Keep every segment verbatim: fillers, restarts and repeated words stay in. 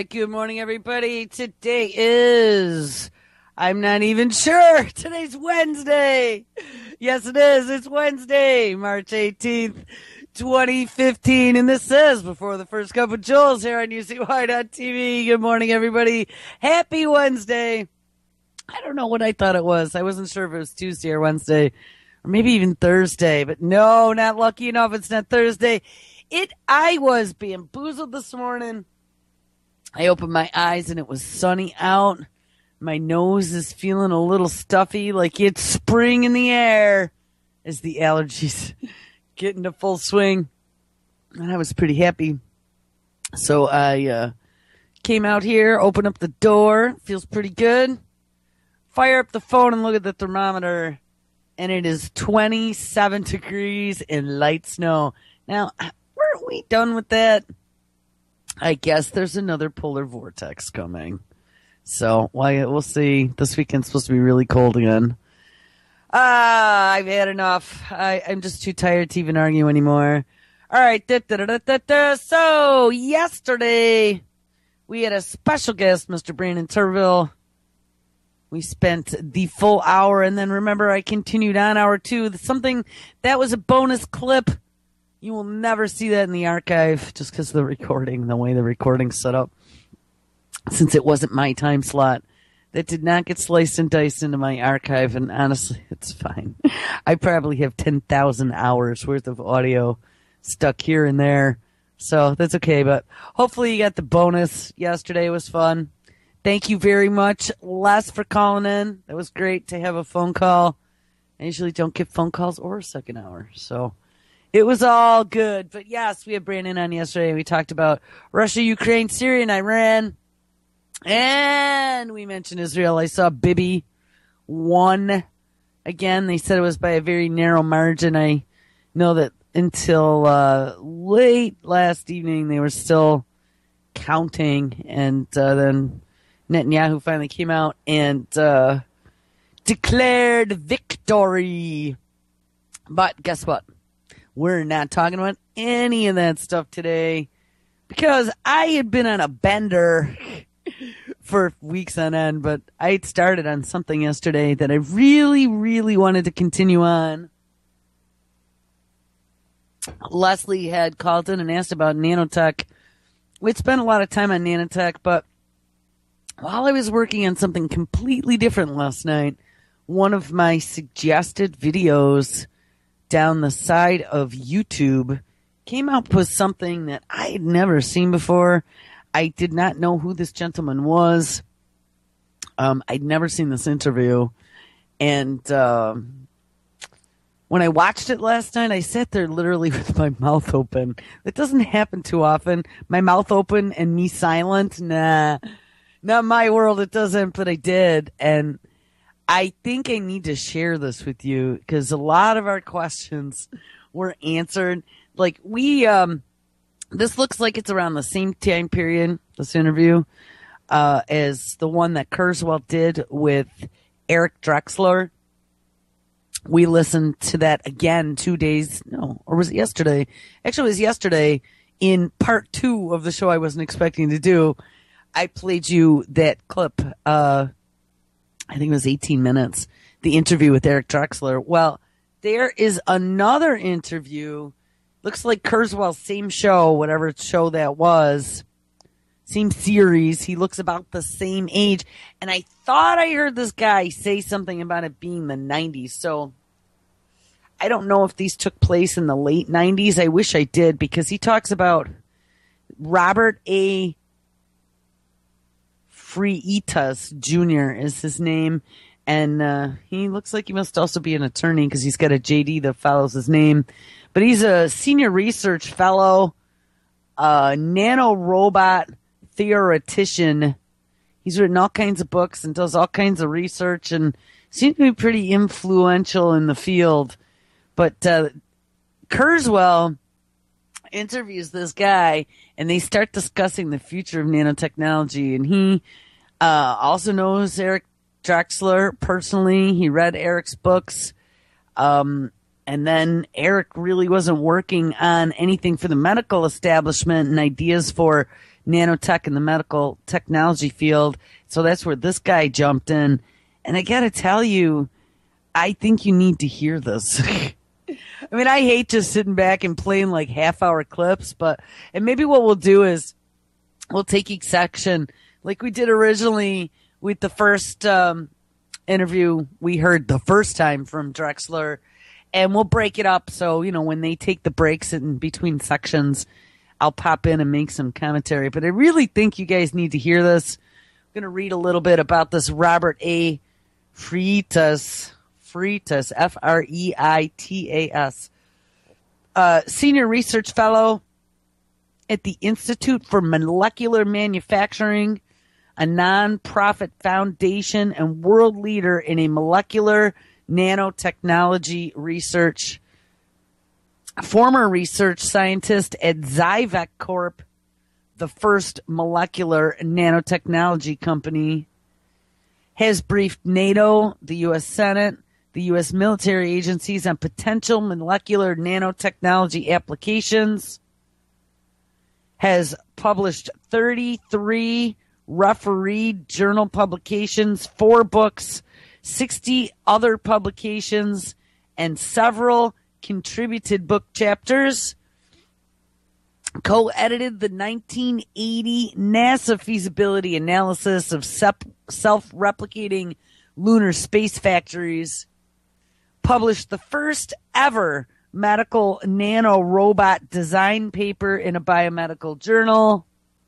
right, good morning, everybody. Today is, I'm not even sure. Today's Wednesday. Yes, it is. It's Wednesday, March eighteenth, twenty fifteen. And this is Before the First Cup of Jules here on U C Y dot T V. Good morning, everybody. Happy Wednesday. I don't know what I thought it was. I wasn't sure if it was Tuesday or Wednesday or maybe even Thursday. But no, not lucky enough. It's not Thursday. It. I was bamboozled this morning. I opened my eyes and it was sunny out. My nose is feeling a little stuffy, like it's spring in the air as the allergies get into full swing. And I was pretty happy. So I uh, came out here, opened up the door. Feels pretty good. Fire up the phone and look at the thermometer. And it is twenty-seven degrees and light snow. Now, weren't we done with that? I guess there's another polar vortex coming. So, well, we'll see. This weekend's supposed to be really cold again. Ah, I've had enough. I, I'm just too tired to even argue anymore. All right. Da, da, da, da, da. So, yesterday, we had a special guest, Mister Brandon Turville. We spent the full hour, and then remember, I continued on hour two. Something that was a bonus clip. You will never see that in the archive just because of the recording, the way the recording's set up. Since it wasn't my time slot, that did not get sliced and diced into my archive, and honestly, it's fine. I probably have ten thousand hours worth of audio stuck here and there, so that's okay, but hopefully you got the bonus. Yesterday was fun. Thank you very much, Les, for calling in. That was great to have a phone call. I usually don't get phone calls or a second hour, so it was all good. But yes, we had Brandon on yesterday. We talked about Russia, Ukraine, Syria, and Iran. And we mentioned Israel. I saw Bibi won again. They said it was by a very narrow margin. I know that until uh, late last evening, they were still counting. And uh, then Netanyahu finally came out and uh, declared victory. But guess what? We're not talking about any of that stuff today because I had been on a bender for weeks on end, but I had started on something yesterday that I really, really wanted to continue on. Leslie had called in and asked about nanotech. We'd spent a lot of time on nanotech, but while I was working on something completely different last night, one of my suggested videos down the side of YouTube came out with something that I had never seen before. I did not know who this gentleman was. Um, I'd never seen this interview. And uh, when I watched it last night, I sat there literally with my mouth open. That doesn't happen too often. My mouth open and me silent? Nah. Not my world, it doesn't, but I did. And I think I need to share this with you because a lot of our questions were answered. Like we, um, this looks like it's around the same time period, this interview, uh, as the one that Kurzweil did with Eric Drexler. We listened to that again two days, no, or was it yesterday? Actually, it was yesterday in part two of the show I wasn't expecting to do. I played you that clip, uh, I think it was eighteen minutes, the interview with Eric Drexler. Well, there is another interview. Looks like Kurzweil's same show, whatever show that was, same series. He looks about the same age. And I thought I heard this guy say something about it being the nineties. So I don't know if these took place in the late nineties. I wish I did because he talks about Robert A. Freitas Junior is his name, and uh, he looks like he must also be an attorney because he's got a J D that follows his name. But he's a senior research fellow, uh, nanorobot theoretician. He's written all kinds of books and does all kinds of research and seems to be pretty influential in the field. But uh, Kurzweil interviews this guy, and they start discussing the future of nanotechnology. And he uh, also knows Eric Drexler personally. He read Eric's books. Um, and then Eric really wasn't working on anything for the medical establishment and ideas for nanotech in the medical technology field. So that's where this guy jumped in. And I got to tell you, I think you need to hear this. I mean, I hate just sitting back and playing like half hour clips, but, and maybe what we'll do is we'll take each section like we did originally with the first, um, interview we heard the first time from Drexler, and we'll break it up. So, you know, when they take the breaks in between sections, I'll pop in and make some commentary. But I really think you guys need to hear this. I'm going to read a little bit about this Robert A. Freitas, Freitas, F R E I T A S, uh, Senior Research Fellow at the Institute for Molecular Manufacturing, a non-profit foundation and world leader in a molecular nanotechnology research. Former research scientist at Zyvec Corp, the first molecular nanotechnology company, has briefed NATO, the U S Senate, the U S military agencies on potential molecular nanotechnology applications, has published thirty-three refereed journal publications, four books, sixty other publications, and several contributed book chapters. Co-edited the nineteen eighty NASA feasibility analysis of sep- self-replicating lunar space factories. Published the first ever medical nanorobot design paper in a biomedical journal.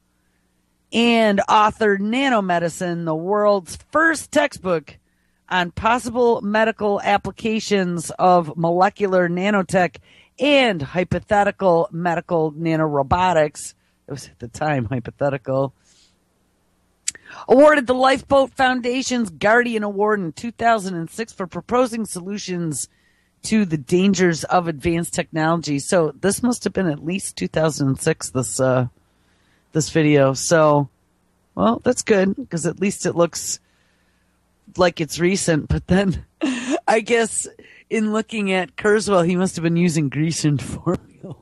And authored Nanomedicine, the world's first textbook on possible medical applications of molecular nanotech and hypothetical medical nanorobotics. It was at the time hypothetical. Awarded the Lifeboat Foundation's Guardian Award in two thousand six for proposing solutions to the dangers of advanced technology. So this must have been at least two thousand six, this uh, this video. So, well, that's good, because at least it looks like it's recent. But then I guess in looking at Kurzweil, he must have been using greasened formula.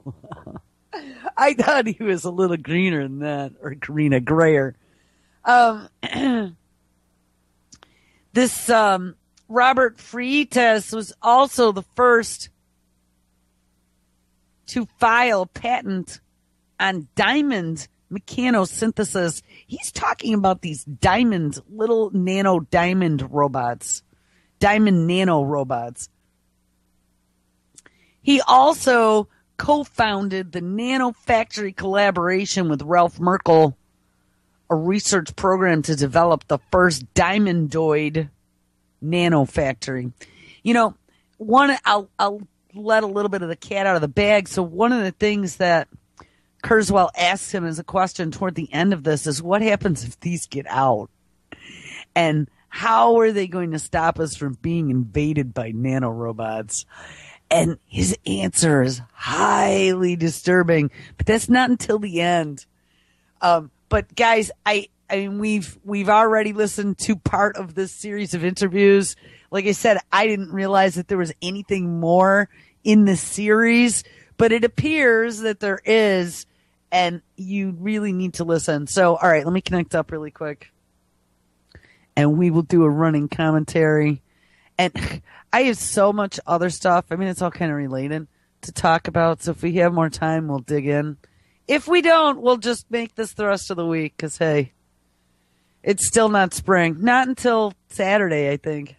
I thought he was a little greener than that, or greener, grayer. Um, this um, Robert Freitas was also the first to file a patent on diamond mechanosynthesis. He's talking about these diamond, little nano diamond robots, diamond nano robots. He also co-founded the Nano Factory collaboration with Ralph Merkel, a research program to develop the first diamondoid nano factory. You know, one, I'll, I'll let a little bit of the cat out of the bag. So one of the things that Kurzweil asks him as a question toward the end of this is, what happens if these get out? And how are they going to stop us from being invaded by nanorobots? And his answer is highly disturbing, but that's not until the end. Um, but guys, I, I mean, we've, we've already listened to part of this series of interviews. Like I said, I didn't realize that there was anything more in this series, but it appears that there is, and you really need to listen. So, all right, let me connect up really quick, and we will do a running commentary. And I have so much other stuff. I mean, it's all kind of related to talk about. So if we have more time, we'll dig in. If we don't, we'll just make this the rest of the week, because, hey, it's still not spring. Not until Saturday, I think.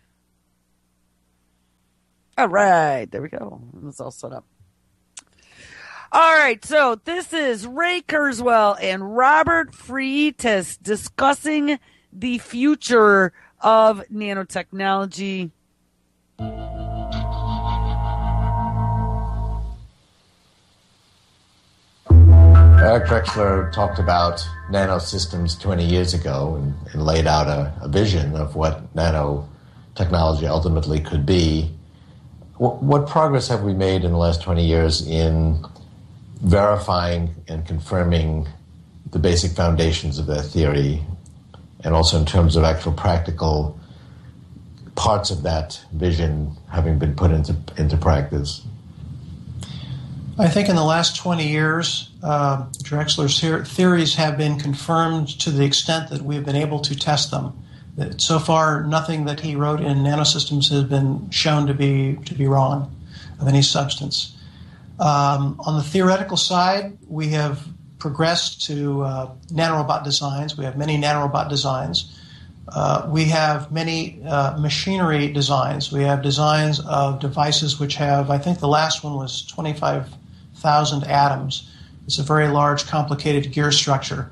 All right. There we go. It's all set up. All right. So this is Ray Kurzweil and Robert Freitas discussing the future of nanotechnology. Eric Drexler talked about nanosystems twenty years ago and, and laid out a, a vision of what nanotechnology ultimately could be. What, what progress have we made in the last twenty years in verifying and confirming the basic foundations of that theory, and also in terms of actual practical parts of that vision having been put into into practice? I think in the last twenty years, uh, Drexler's theories have been confirmed to the extent that we've been able to test them. So far, nothing that he wrote in Nanosystems has been shown to be to be wrong of any substance. Um, on the theoretical side, we have progressed to uh, nanorobot designs. We have many nanorobot designs. Uh, we have many uh, machinery designs. We have designs of devices which have, I think the last one was twenty-five thousand atoms. It's a very large, complicated gear structure.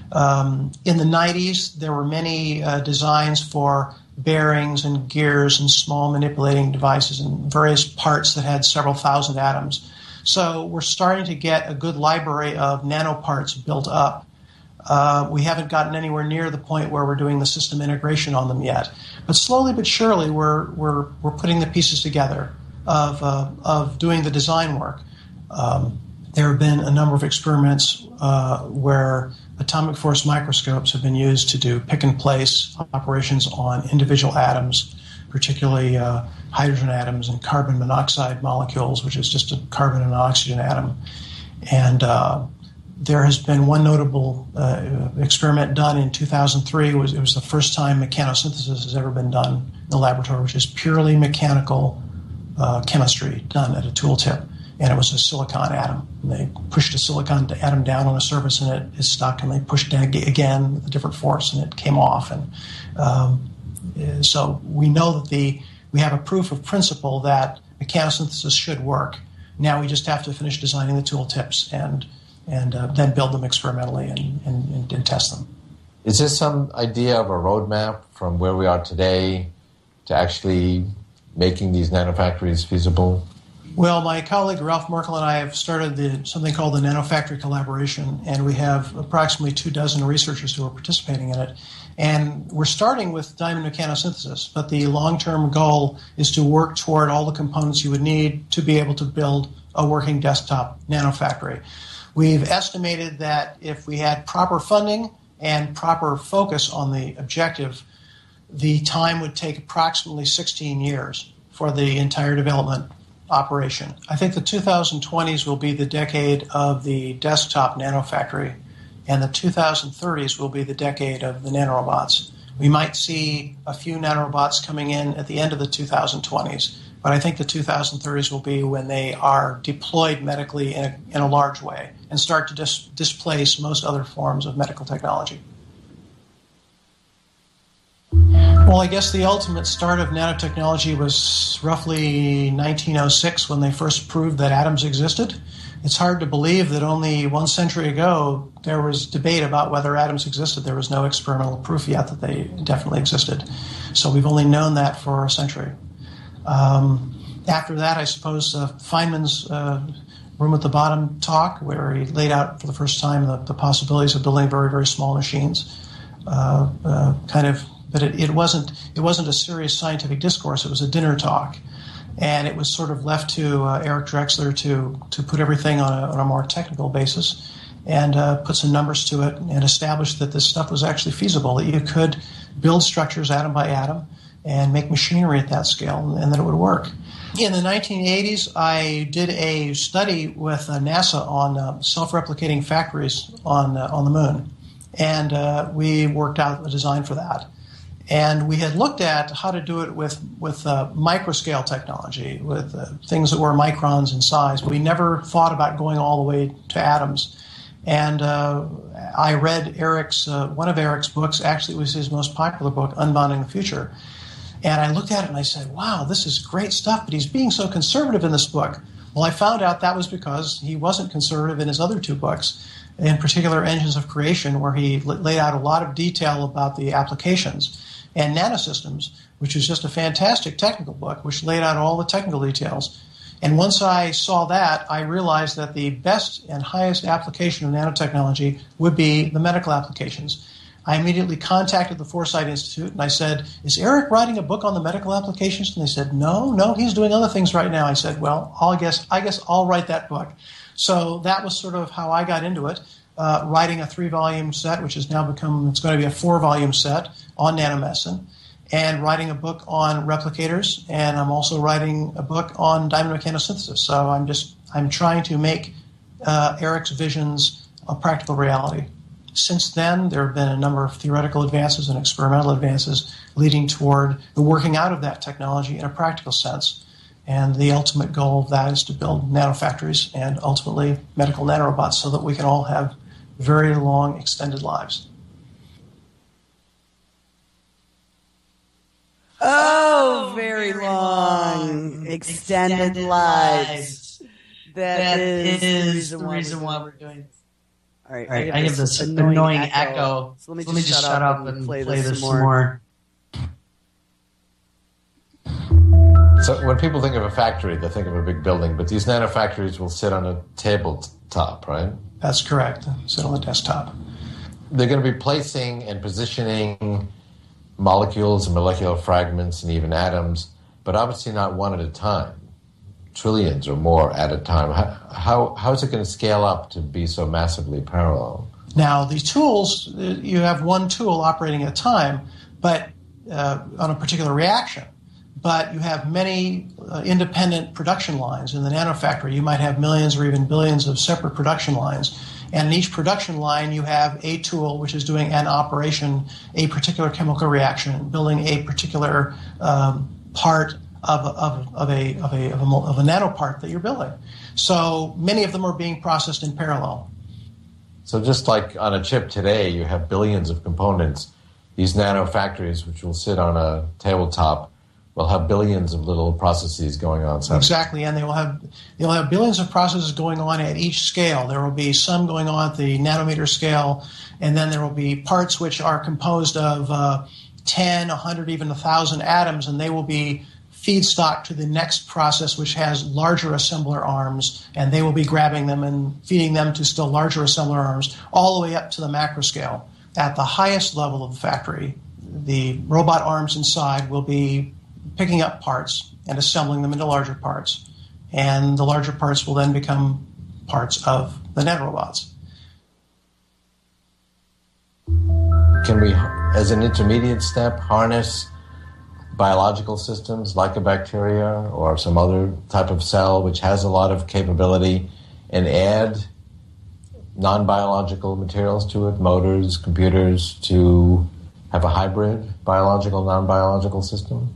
Um, in the nineties, there were many uh, designs for bearings and gears and small manipulating devices and various parts that had several thousand atoms. So we're starting to get a good library of nanoparts built up. Uh, we haven't gotten anywhere near the point where we're doing the system integration on them yet. But slowly but surely, we're we're we're putting the pieces together of uh, of doing the design work. Um, there have been a number of experiments uh, where atomic force microscopes have been used to do pick-and-place operations on individual atoms, particularly uh, hydrogen atoms and carbon monoxide molecules, which is just a carbon and oxygen atom. And uh, there has been one notable uh, experiment done in two thousand three. It was, it was the first time mechanosynthesis has ever been done in the laboratory, which is purely mechanical uh, chemistry done at a tooltip. And it was a silicon atom. And they pushed a silicon atom down on a surface, and it is stuck. And they pushed it again with a different force, and it came off. And um, so we know that the we have a proof of principle that mechanosynthesis should work. Now we just have to finish designing the tooltips and and uh, then build them experimentally and, and, and test them. Is there some idea of a roadmap from where we are today to actually making these nanofactories feasible? Well, my colleague Ralph Merkel and I have started the, something called the Nanofactory Collaboration, and we have approximately two dozen researchers who are participating in it. And we're starting with diamond mechanosynthesis, but the long-term goal is to work toward all the components you would need to be able to build a working desktop nanofactory. We've estimated that if we had proper funding and proper focus on the objective, the time would take approximately sixteen years for the entire development operation. I think the two thousand twenties will be the decade of the desktop nanofactory, and the two thousand thirties will be the decade of the nanorobots. We might see a few nanorobots coming in at the end of the two thousand twenties, but I think the two thousand thirties will be when they are deployed medically in a, in a large way and start to dis- displace most other forms of medical technology. Well, I guess the ultimate start of nanotechnology was roughly nineteen oh six when they first proved that atoms existed. It's hard to believe that only one century ago there was debate about whether atoms existed. There was no experimental proof yet that they definitely existed. So we've only known that for a century. Um, after that, I suppose uh, Feynman's uh, Room at the Bottom talk, where he laid out for the first time the, the possibilities of building very, very small machines, uh, uh, kind of. But it, it wasn't it wasn't a serious scientific discourse. It was a dinner talk, and it was sort of left to uh, Eric Drexler to to put everything on a, on a more technical basis and uh, put some numbers to it and establish that this stuff was actually feasible, that you could build structures atom by atom and make machinery at that scale, and that it would work. In the nineteen eighties, I did a study with uh, NASA on uh, self-replicating factories on uh, on the moon, and uh, we worked out a design for that. And we had looked at how to do it with, with uh, microscale technology, with uh, things that were microns in size. But we never thought about going all the way to atoms. And uh, I read Eric's uh, one of Eric's books. Actually, it was his most popular book, Unbounding the Future. And I looked at it and I said, wow, this is great stuff, but he's being so conservative in this book. Well, I found out that was because he wasn't conservative in his other two books, in particular Engines of Creation, where he laid out a lot of detail about the applications, and Nanosystems, which is just a fantastic technical book, which laid out all the technical details. And once I saw that, I realized that the best and highest application of nanotechnology would be the medical applications. I immediately contacted the Foresight Institute, and I said, is Eric writing a book on the medical applications? And they said, no, no, he's doing other things right now. I said, well, I'll guess, I guess I'll write that book. So that was sort of how I got into it. Uh, writing a three-volume set, which has now become, it's going to be a four-volume set on nanomedicine, and writing a book on replicators, and I'm also writing a book on diamond mechanosynthesis. So I'm just I'm trying to make uh, Eric's visions a practical reality. Since then, there have been a number of theoretical advances and experimental advances leading toward the working out of that technology in a practical sense. And the ultimate goal of that is to build nanofactories and ultimately medical nanorobots so that we can all have very long, extended lives. Oh, very long, extended, extended lives. lives. That, that is, is the reason, the reason why we're doing this. All right, All right I, I have this, this annoying, annoying echo. echo. So let me, so just, let me just shut up and, and play, play this some more. So when people think of a factory, they think of a big building, but these nanofactories will sit on a tabletop, right? That's correct. Sit on the desktop. They're going to be placing and positioning molecules and molecular fragments and even atoms, but obviously not one at a time. Trillions or more at a time. How, how, how is it going to scale up to be so massively parallel? Now, these tools, you have one tool operating at a time, but uh, on a particular reaction. But you have many uh, independent production lines. In the nanofactory, you might have millions or even billions of separate production lines. And in each production line, you have a tool which is doing an operation, a particular chemical reaction, building a particular um, part of, of, of, a, of, a, of, a, of a nanopart that you're building. So many of them are being processed in parallel. So just like on a chip today, you have billions of components. These nanofactories, which will sit on a tabletop, will have billions of little processes going on. Exactly, and they will have they will have billions of processes going on at each scale. There will be some going on at the nanometer scale, and then there will be parts which are composed of uh, ten, one hundred, even one thousand atoms, and they will be feedstock to the next process, which has larger assembler arms, and they will be grabbing them and feeding them to still larger assembler arms, all the way up to the macro scale. At the highest level of the factory, the robot arms inside will be picking up parts and assembling them into larger parts. And the larger parts will then become parts of the nanorobots. Can we, as an intermediate step, harness biological systems like a bacteria or some other type of cell which has a lot of capability and add non-biological materials to it, motors, computers, to have a hybrid biological, non-biological system?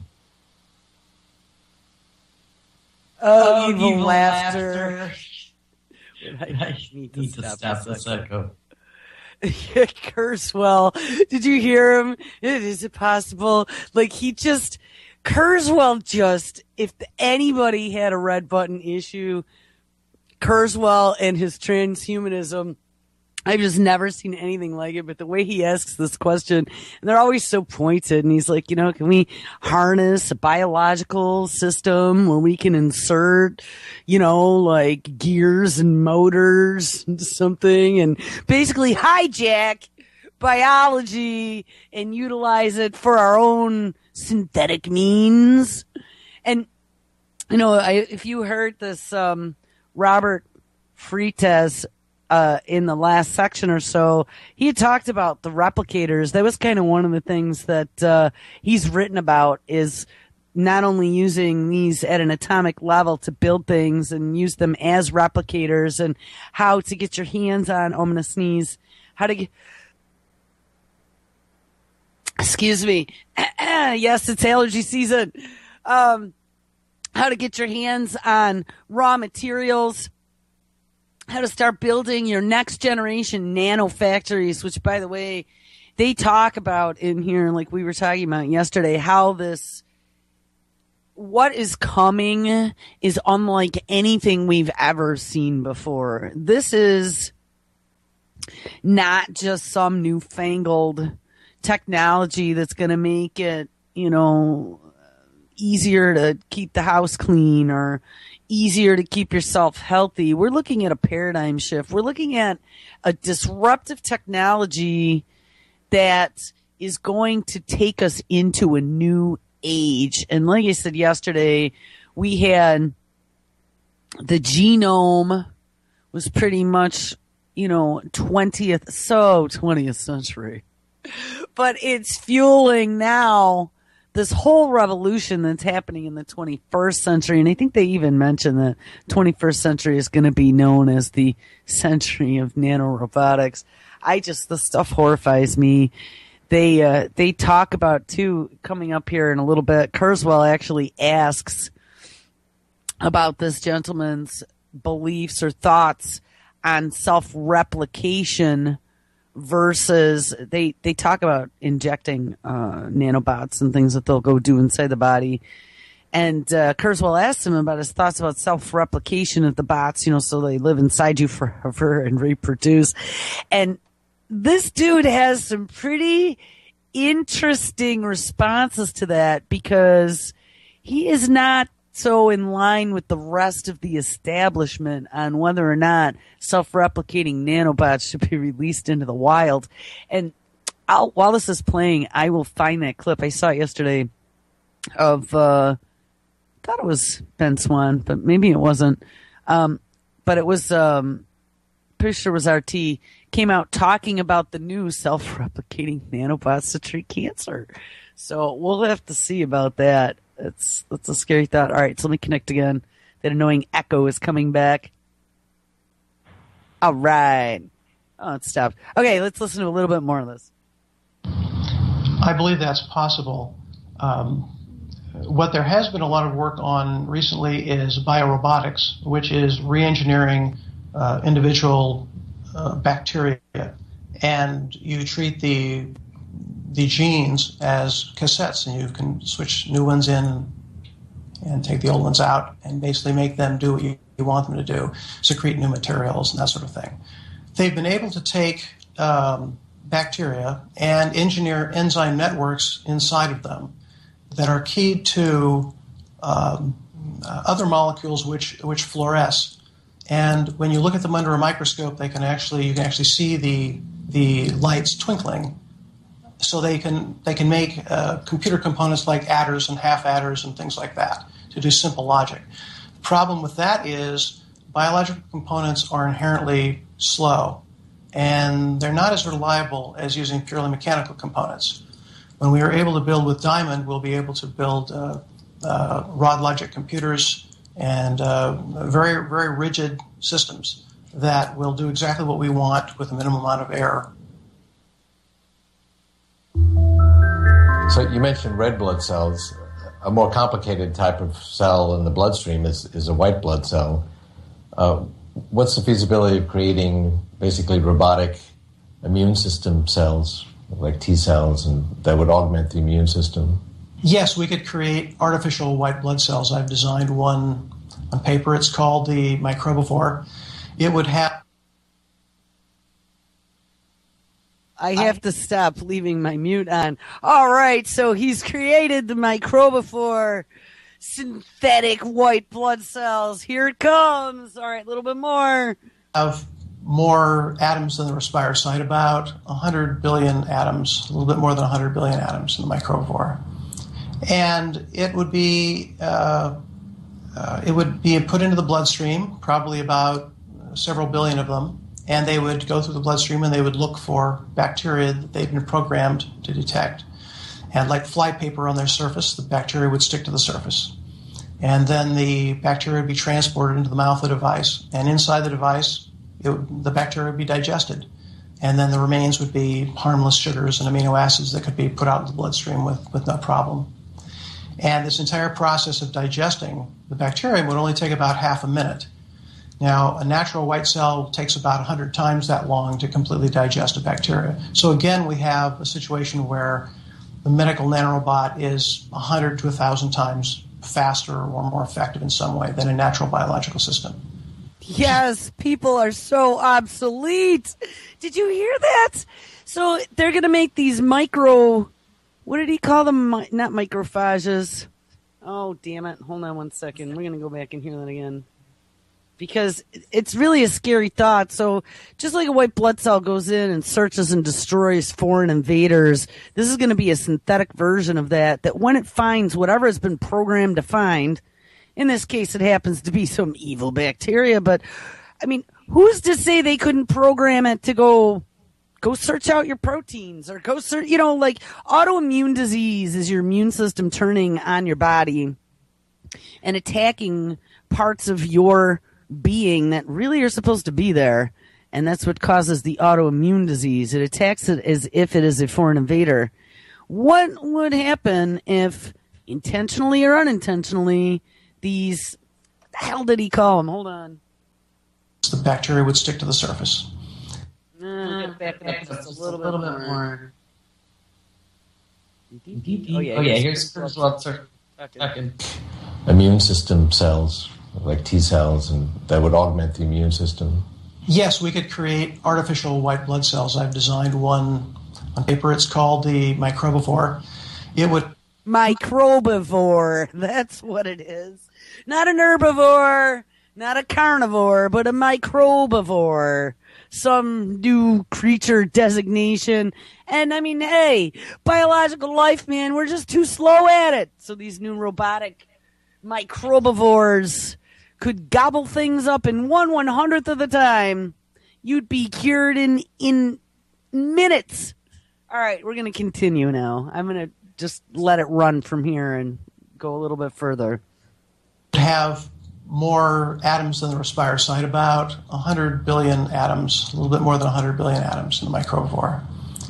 Oh, oh evil, evil laughter. laughter. I need to, need to stop, stop this echo. Kurzweil, did you hear him? Is it possible? Like, he just, Kurzweil just, if anybody had a red button issue, Kurzweil and his transhumanism, I've just never seen anything like it, but the way he asks this question, and they're always so pointed, and he's like, you know, can we harness a biological system where we can insert, you know, like gears and motors into something and basically hijack biology and utilize it for our own synthetic means? And, you know, I, if you heard this, um, Robert Freitas, Uh, in the last section or so, he had talked about the replicators. That was kind of one of the things that uh, he's written about, is not only using these at an atomic level to build things and use them as replicators, and how to get your hands on, oh, I'm going to sneeze, how to get, excuse me, yes, it's allergy season, um, how to get your hands on raw materials, how to start building your next generation nano factories, which, by the way, they talk about in here, like we were talking about yesterday, how this, what is coming is unlike anything we've ever seen before. This is not just some newfangled technology that's going to make it, you know, easier to keep the house clean or easier to keep yourself healthy. We're looking at a paradigm shift. We're looking at a disruptive technology that is going to take us into a new age. And like I said yesterday, we had the genome was pretty much, you know, twentieth, so twentieth century. But it's fueling now this whole revolution that's happening in the twenty-first century, and I think they even mentioned that twenty-first century is going to be known as the century of nanorobotics. I just, the stuff horrifies me. They uh, they talk about, too, coming up here in a little bit, Kurzweil actually asks about this gentleman's beliefs or thoughts on self-replication versus they, they talk about injecting uh, nanobots and things that they'll go do inside the body. And uh, Kurzweil asked him about his thoughts about self-replication of the bots, you know, so they live inside you forever and reproduce. And this dude has some pretty interesting responses to that because he is not so in line with the rest of the establishment on whether or not self-replicating nanobots should be released into the wild. And I'll, while this is playing, I will find that clip. I saw it yesterday of, uh, I thought it was Ben Swan, but maybe it wasn't. Um, but it was, um, pretty sure it was R T, came out talking about the new self-replicating nanobots to treat cancer. So we'll have to see about that. It's that's a scary thought. All right, so let me connect again. That annoying echo is coming back. All right. Oh, it stopped. Okay, let's listen to a little bit more of this. I believe that's possible. Um, what there has been a lot of work on recently is biorobotics, which is re-engineering uh, individual uh, bacteria, and you treat the the genes as cassettes, and you can switch new ones in and take the old ones out and basically make them do what you, you want them to do, secrete new materials and that sort of thing. They've been able to take um, bacteria and engineer enzyme networks inside of them that are keyed to um, uh, other molecules which which fluoresce. And when you look at them under a microscope, they can actually you can actually see the the lights twinkling. So they can they can make uh, computer components like adders and half adders and things like that to do simple logic. The problem with that is biological components are inherently slow, and they're not as reliable as using purely mechanical components. When we are able to build with Diamond, we'll be able to build uh, uh, rod logic computers and uh, very very rigid systems that will do exactly what we want with a minimum amount of error. So you mentioned red blood cells. A more complicated type of cell in the bloodstream is, is a white blood cell. Uh, what's the feasibility of creating basically robotic immune system cells, like T cells, and that would augment the immune system? Yes, we could create artificial white blood cells. I've designed one on paper. It's called the Microbivore. It would have I have to stop leaving my mute on. All right, so he's created the Microbivore synthetic white blood cells. Here it comes. All right, a little bit more. Have more atoms than the Respire site, about one hundred billion atoms, a little bit more than one hundred billion atoms in the Microbivore. And it would be uh, uh, it would be put into the bloodstream, probably about several billion of them. And they would go through the bloodstream and they would look for bacteria that they've been programmed to detect. And like flypaper on their surface, the bacteria would stick to the surface. And then the bacteria would be transported into the mouth of the device. And inside the device, it would, the bacteria would be digested. And then the remains would be harmless sugars and amino acids that could be put out into the bloodstream with, with no problem. And this entire process of digesting the bacteria would only take about half a minute. Now, a natural white cell takes about one hundred times that long to completely digest a bacteria. So again, we have a situation where the medical nanorobot is one hundred to one thousand times faster or more effective in some way than a natural biological system. Yes, people are so obsolete. Did you hear that? So they're going to make these micro, what did he call them? Mi- not microphages. Oh, damn it. Hold on one second. We're going to go back and hear that again. Because it's really a scary thought. So just like a white blood cell goes in and searches and destroys foreign invaders, this is going to be a synthetic version of that, that when it finds whatever has been programmed to find, in this case it happens to be some evil bacteria, but I mean, who's to say they couldn't program it to go go search out your proteins or go search, you know, like autoimmune disease is your immune system turning on your body and attacking parts of your being that really are supposed to be there. And that's what causes the autoimmune disease. It attacks it as if it is a foreign invader. What would happen if intentionally or unintentionally these, what the hell did he call them? Hold on. The bacteria would stick to the surface. Uh, back it up just a little, little bit more. Oh yeah, oh, yeah here's first one. Okay. Immune system cells, like T cells, and that would augment the immune system. Yes, we could create artificial white blood cells. I've designed one on paper. It's called the Microbivore. It would Microbivore. That's what it is. Not an herbivore, not a carnivore, but a microbivore. Some new creature designation. And I mean, hey, biological life, man, we're just too slow at it. So these new robotic microbivores could gobble things up in one one hundredth of the time. You'd be cured in in minutes. All right, we're going to continue now. I'm going to just let it run from here and go a little bit further. Have more atoms than the Respirocyte, about one hundred billion atoms, a little bit more than one hundred billion atoms in the Microbivore.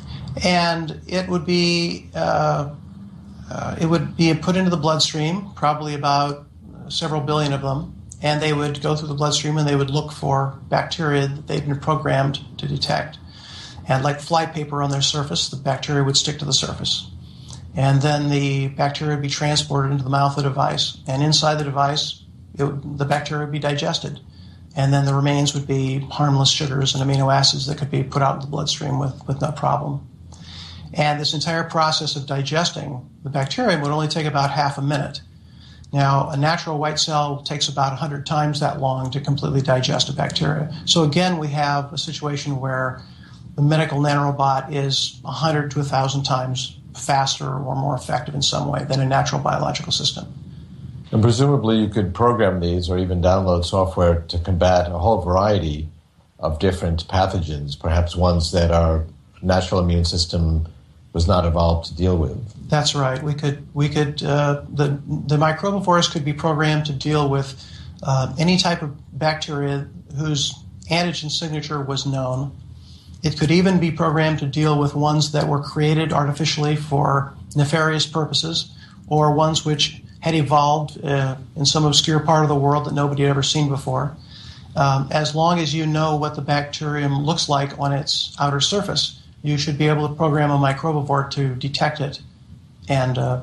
And it would be uh, uh, it would be put into the bloodstream, probably about several billion of them, and they would go through the bloodstream and they would look for bacteria that they've been programmed to detect. And like flypaper on their surface, the bacteria would stick to the surface. And then the bacteria would be transported into the mouth of the device. And inside the device, it would, the bacteria would be digested. And then the remains would be harmless sugars and amino acids that could be put out in the bloodstream with, with no problem. And this entire process of digesting the bacteria would only take about half a minute. Now, a natural white cell takes about one hundred times that long to completely digest a bacteria. So again, we have a situation where the medical nanorobot is one hundred to one thousand times faster or more effective in some way than a natural biological system. And presumably you could program these or even download software to combat a whole variety of different pathogens, perhaps ones that our natural immune system was not evolved to deal with. That's right. We could, we could, uh, the the microbivores could be programmed to deal with uh, any type of bacteria whose antigen signature was known. It could even be programmed to deal with ones that were created artificially for nefarious purposes, or ones which had evolved uh, in some obscure part of the world that nobody had ever seen before. Um, as long as you know what the bacterium looks like on its outer surface, you should be able to program a microbivore to detect it and uh,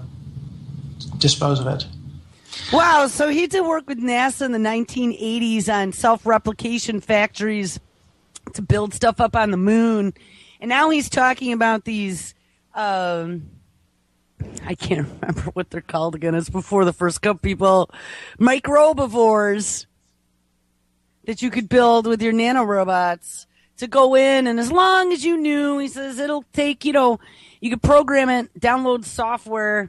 dispose of it. Wow, so he did work with NASA in the nineteen eighties on self-replication factories to build stuff up on the moon. And now he's talking about these, um, I can't remember what they're called again. It's before the first couple people, microbivores that you could build with your nanorobots to go in. And as long as you knew, he says, it'll take, you know, you could program it, download software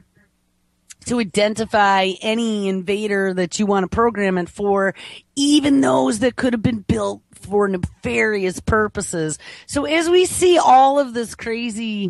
to identify any invader that you want to program it for, even those that could have been built for nefarious purposes. So as we see all of this crazy,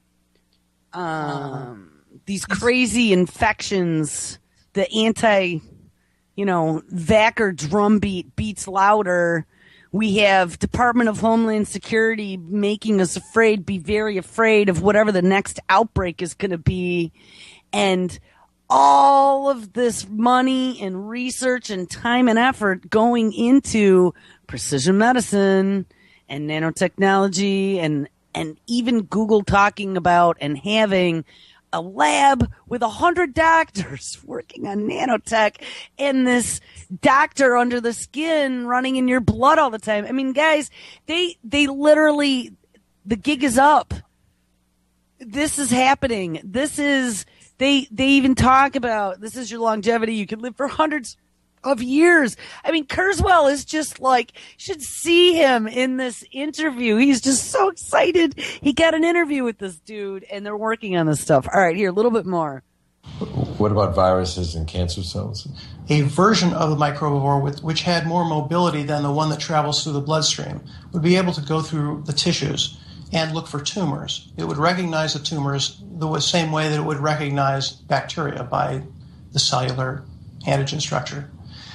um, these crazy infections, the anti, you know, Vacker drumbeat beats louder. We have Department of Homeland Security making us afraid, be very afraid of whatever the next outbreak is going to be. And all of this money and research and time and effort going into precision medicine and nanotechnology and, and even Google talking about and having a lab with a hundred doctors working on nanotech and this doctor under the skin running in your blood all the time. I mean, guys, they, they literally, the gig is up. This is happening. This is, They they even talk about, this is your longevity. You can live for hundreds of years. I mean, Kurzweil is just like, you should see him in this interview. He's just so excited. He got an interview with this dude, and they're working on this stuff. All right, here, a little bit more. What about viruses and cancer cells? A version of the microbivore with, which had more mobility than the one that travels through the bloodstream would be able to go through the tissues and look for tumors. It would recognize the tumors the same way that it would recognize bacteria by the cellular antigen structure.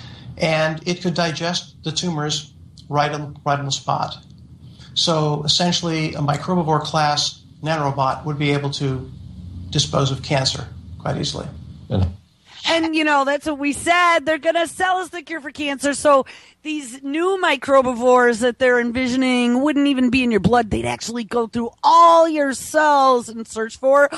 And it could digest the tumors right on, right on the spot. So essentially, a microbivore class nanorobot would be able to dispose of cancer quite easily. And And, you know, that's what we said. They're going to sell us the cure for cancer. So these new microbivores that they're envisioning wouldn't even be in your blood. They'd actually go through all your cells and search for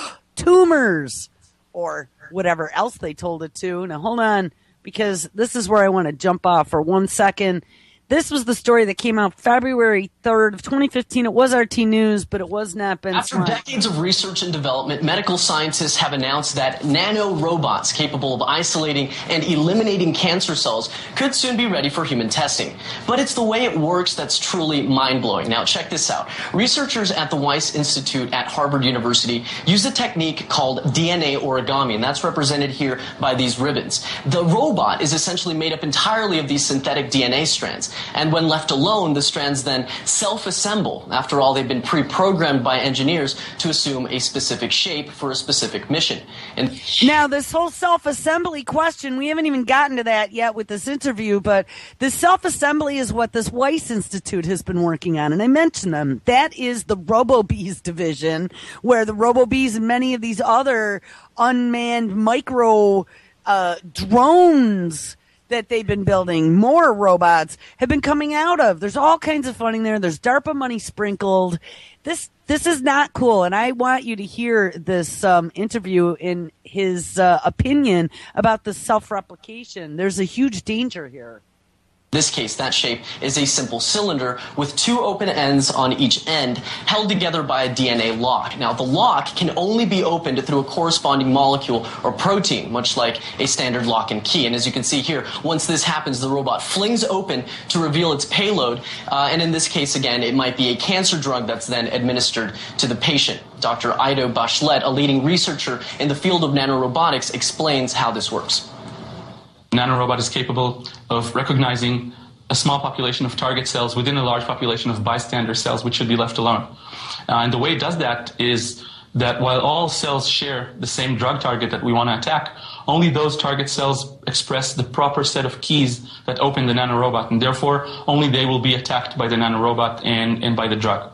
tumors or whatever else they told it to. Now, hold on, because this is where I want to jump off for one second. This was the story that came out February third of twenty fifteen. It was R T News, but it was not Ben After Swan. decades of research and development, medical scientists have announced that nano robots capable of isolating and eliminating cancer cells could soon be ready for human testing. But it's the way it works that's truly mind-blowing. Now, check this out. Researchers at the Weiss Institute at Harvard University use a technique called D N A origami, and that's represented here by these ribbons. The robot is essentially made up entirely of these synthetic D N A strands. And when left alone, the strands then self-assemble. After all, they've been pre-programmed by engineers to assume a specific shape for a specific mission. And Now, this whole self-assembly question, we haven't even gotten to that yet with this interview, but the self-assembly is what this Weiss Institute has been working on, and I mentioned them. That is the RoboBees division, where the RoboBees and many of these other unmanned micro uh, drones that they've been building, more robots, have been coming out of. There's all kinds of funding there. There's DARPA money sprinkled. This this is not cool, and I want you to hear this um, interview in his uh, opinion about the self-replication. There's a huge danger here. in this case, that shape is a simple cylinder with two open ends on each end held together by a D N A lock. Now, the lock can only be opened through a corresponding molecule or protein, much like a standard lock and key. And as you can see here, once this happens, the robot flings open to reveal its payload. Uh, and in this case, again, it might be a cancer drug that's then administered to the patient. Doctor Ido Bachelet, a leading researcher in the field of nanorobotics, explains how this works. Nanorobot is capable of recognizing a small population of target cells within a large population of bystander cells, which should be left alone. Uh, and the way it does that is that while all cells share the same drug target that we want to attack, only those target cells express the proper set of keys that open the nanorobot, and therefore only they will be attacked by the nanorobot and, and by the drug.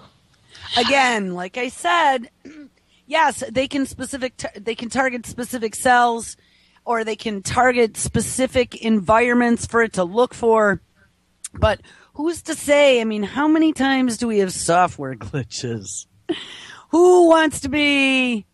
Again, like I said, yes, they can specific tar- they can target specific cells, or they can target specific environments for it to look for. But who's to say? I mean, how many times do we have software glitches? Who wants to be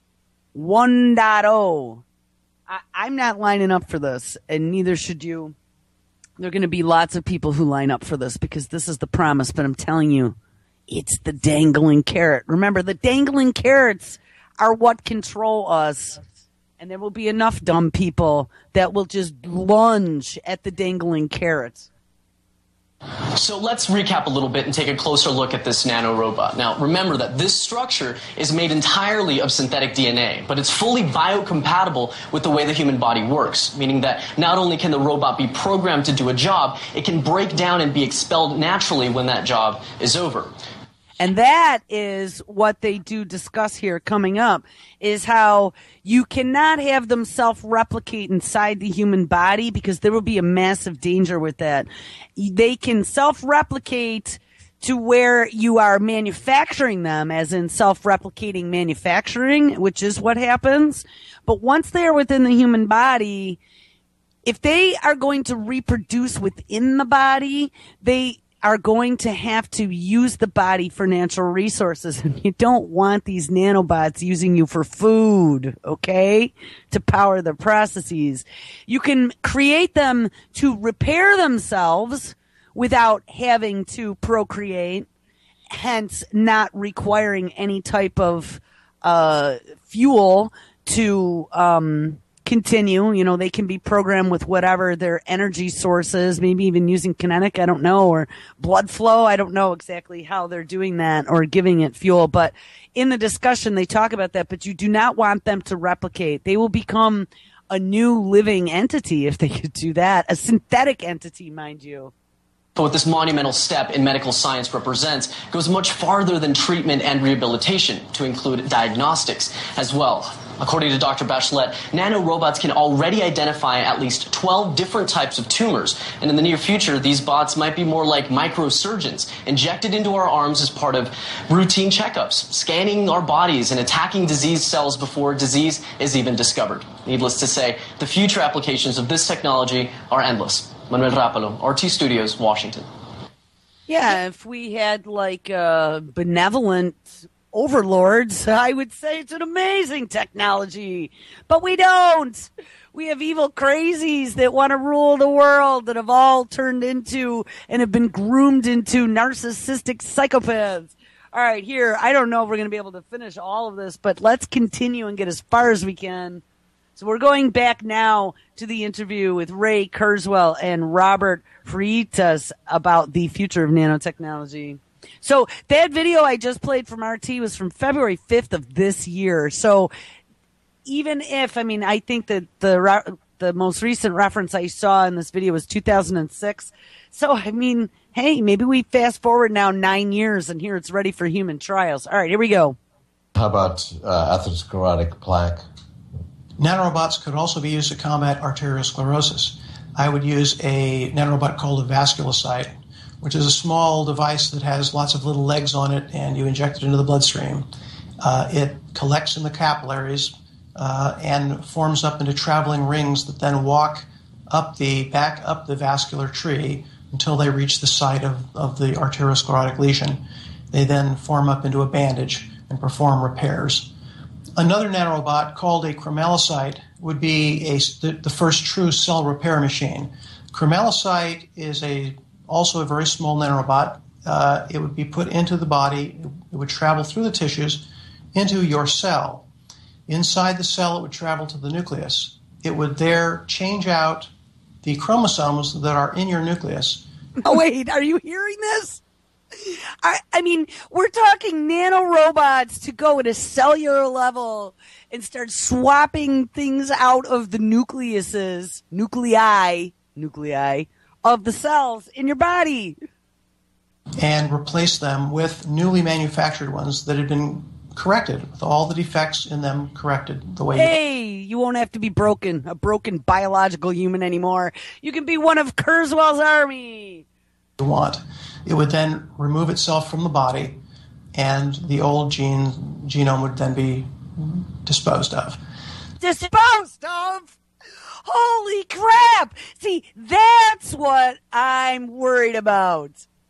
one point oh? I, I'm not lining up for this, and neither should you. There are going to be lots of people who line up for this because this is the promise, but I'm telling you, it's the dangling carrot. Remember, the dangling carrots are what control us. And there will be enough dumb people that will just lunge at the dangling carrots. So let's recap a little bit and take a closer look at this nanorobot. Now, remember that this structure is made entirely of synthetic D N A, but it's fully biocompatible with the way the human body works, meaning that not only can the robot be programmed to do a job, it can break down and be expelled naturally when that job is over. And that is what they do discuss here coming up, is how you cannot have them self-replicate inside the human body because there will be a massive danger with that. They can self-replicate to where you are manufacturing them, as in self-replicating manufacturing, which is what happens. But once they are within the human body, if they are going to reproduce within the body, they are going to have to use the body for natural resources. And you don't want these nanobots using you for food, okay, to power the processes. You can create them to repair themselves without having to procreate, hence not requiring any type of uh, fuel to um continue. You know, they can be programmed with whatever their energy sources, maybe even using kinetic, I don't know, or blood flow. I don't know exactly how they're doing that or giving it fuel. But in the discussion, they talk about that, but you do not want them to replicate. They will become a new living entity if they could do that. A synthetic entity, mind you. But what this monumental step in medical science represents goes much farther than treatment and rehabilitation, to include diagnostics as well. According to Doctor Bachelet, nanorobots can already identify at least twelve different types of tumors. And in the near future, these bots might be more like microsurgeons, injected into our arms as part of routine checkups, scanning our bodies and attacking disease cells before disease is even discovered. Needless to say, the future applications of this technology are endless. Manuel Rapalo, R T Studios, Washington. Yeah, if we had like uh, benevolent overlords, I would say it's an amazing technology. But we don't. We have evil crazies that want to rule the world that have all turned into and have been groomed into narcissistic psychopaths. All right, here, I don't know if we're going to be able to finish all of this, but let's continue and get as far as we can. So we're going back now to the interview with Ray Kurzweil and Robert Freitas about the future of nanotechnology. So that video I just played from R T was from February fifth of this year. So even if, I mean, I think that the the most recent reference I saw in this video was two thousand six. So, I mean, hey, maybe we fast forward now nine years and here it's ready for human trials. All right, here we go. How about uh, atherosclerotic plaque? Nanorobots could also be used to combat arteriosclerosis. I would use a nanorobot called a vasculocyte, which is a small device that has lots of little legs on it, and you inject it into the bloodstream. Uh, it collects in the capillaries uh, and forms up into traveling rings that then walk up the back up the vascular tree until they reach the site of, of the arteriosclerotic lesion. They then form up into a bandage and perform repairs. Another nanorobot called a chromelocyte would be a, the, the first true cell repair machine. Chromelocyte is a also a very small nanorobot. Uh, it would be put into the body. It would travel through the tissues into your cell. Inside the cell, it would travel to the nucleus. It would there change out the chromosomes that are in your nucleus. Oh, wait, are you hearing this? I, I mean, we're talking nanorobots to go at a cellular level and start swapping things out of the nucleuses, nuclei, nuclei, of the cells in your body. And replace them with newly manufactured ones that had been corrected, with all the defects in them corrected the way. Hey, you won't have to be broken, a broken biological human anymore. You can be one of Kurzweil's army. You want. It would then remove itself from the body, and the old gene genome would then be disposed of. Disposed of? Holy crap! See, that's what I'm worried about.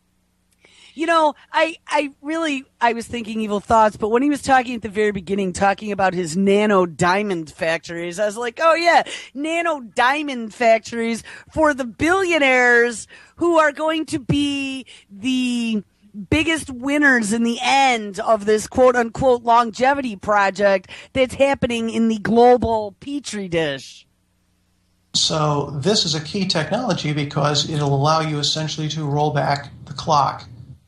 You know, I, I really, I was thinking evil thoughts, but when he was talking at the very beginning, talking about his nano diamond factories, I was like, oh yeah, nano diamond factories for the billionaires who are going to be the biggest winners in the end of this quote unquote longevity project that's happening in the global petri dish. So this is a key technology because it'll allow you essentially to roll back the clock.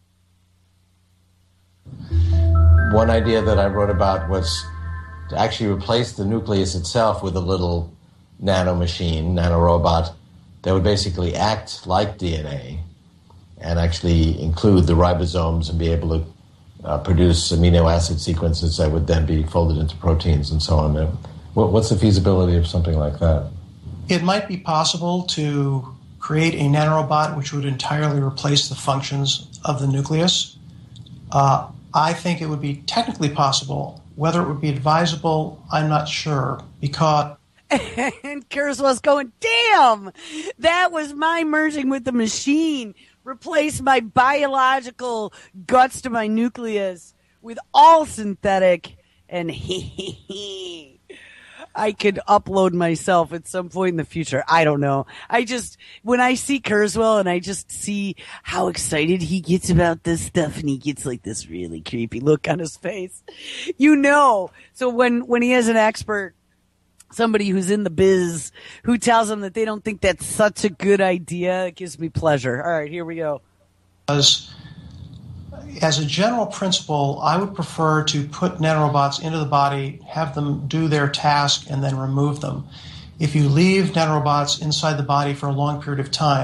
One idea that I wrote about was to actually replace the nucleus itself with a little nano machine, nanorobot, that would basically act like D N A and actually include the ribosomes and be able to uh, produce amino acid sequences that would then be folded into proteins and so on. Uh, what's the feasibility of something like that? It might be possible to create a nanorobot which would entirely replace the functions of the nucleus. Uh, I think it would be technically possible. Whether it would be advisable, I'm not sure, because... And Kurzweil's going, damn, that was my merging with the machine. Replace my biological guts to my nucleus with all synthetic, and he, he, he. I could upload myself at some point in the future. I don't know. I just, when I see Kurzweil and I just see how excited he gets about this stuff and he gets like this really creepy look on his face, you know. So when, when he has an expert, somebody who's in the biz, who tells him that they don't think that's such a good idea, it gives me pleasure. All right, here we go. As, as a general principle, I would prefer to put nanorobots into the body, have them do their task, and then remove them. If you leave nanorobots inside the body for a long period of time,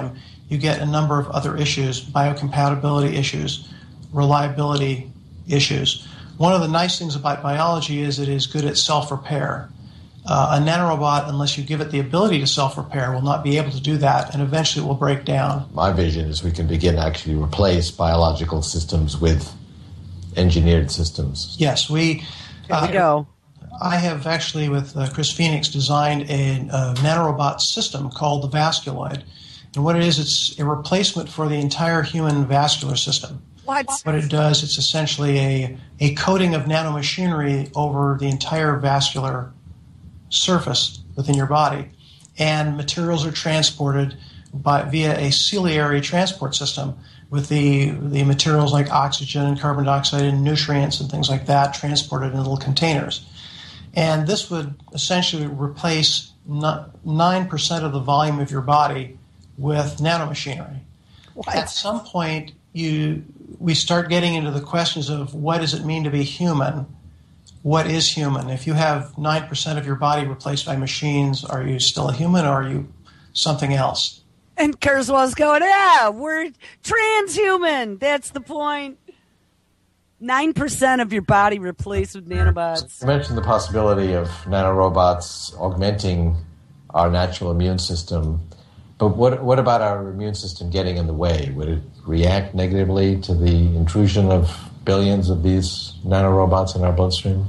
you get a number of other issues, biocompatibility issues, reliability issues. One of the nice things about biology is it is good at self-repair. Uh, a nanorobot, unless you give it the ability to self-repair, will not be able to do that, and eventually it will break down. My vision is we can begin to actually replace biological systems with engineered systems. Yes, we... There we uh, go. I have actually, with uh, Chris Phoenix, designed a, a nanorobot system called the Vasculoid. And what it is, it's a replacement for the entire human vascular system. What? What it does, it's essentially a, a coating of nanomachinery over the entire vascular surface within your body. And materials are transported by, via a ciliary transport system with the, the materials like oxygen and carbon dioxide and nutrients and things like that transported in little containers. And this would essentially replace nine percent of the volume of your body with nanomachinery. What? At some point, you we start getting into the questions of what does it mean to be human? What is human? If you have nine percent of your body replaced by machines, are you still a human or are you something else? And Kurzweil's going, yeah, we're transhuman. That's the point. nine percent of your body replaced with nanobots. You mentioned the possibility of nanorobots augmenting our natural immune system. But what what about our immune system getting in the way? Would it react negatively to the intrusion of billions of these nanorobots in our bloodstream?